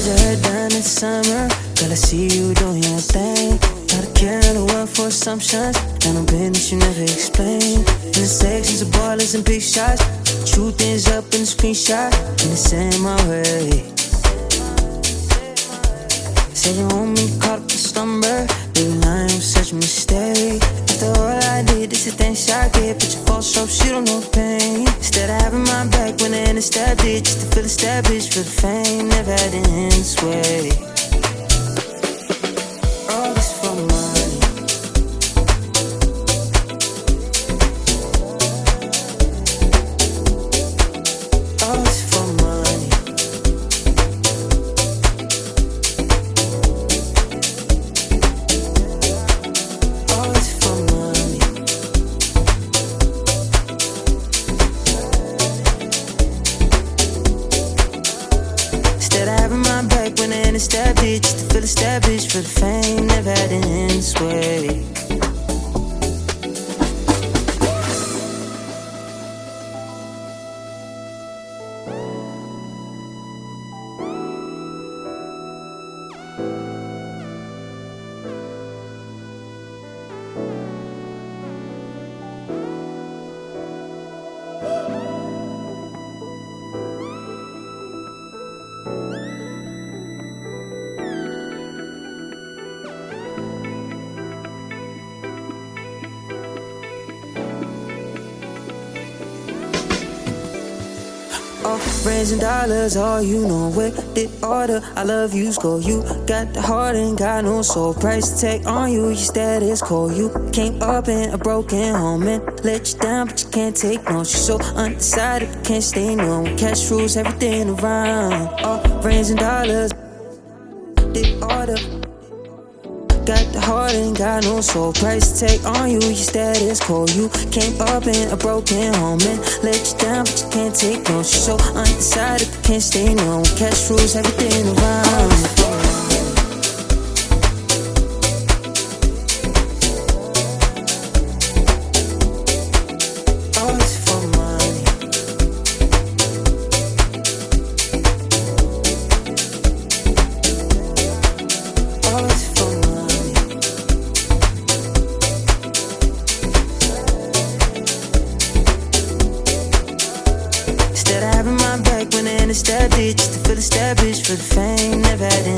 your hair done in summer. Girl, I see you doing your thing. Gotta carry the world for assumptions. Got no business you never explain. In the sections of ballers and big shots. Truth is up in the screenshot. And it's in my way. Say you want me caught up in slumber. Baby, lying was such a mistake. After all I did, this is things I get. But you false hope, she don't know pain. Instead of having my back when the end established. Just to feel established for the fame. Never had it in this way. All this for money. All this for money. All this for money. Instead of having my back when the end established. Just to feel established for the fame. Never had it in this way. All friends and dollars, all you know with the order. I love you, score. You got the heart and got no soul. Price tag on you, your status cold. You came up in a broken home and let you down, but you can't take no. You're so undecided, but can't stay no. Cash rules everything around. All friends and dollars, the order. Got the heart and got no soul. Price tag on you, your status cold. You came up in a broken home and let you down, but you can't take no. You're so undecided, but can't stay no. Cash rules everything around. All this for money. All this for money. Instead of having my back when the end established. Just to feel established for the fame. Never had it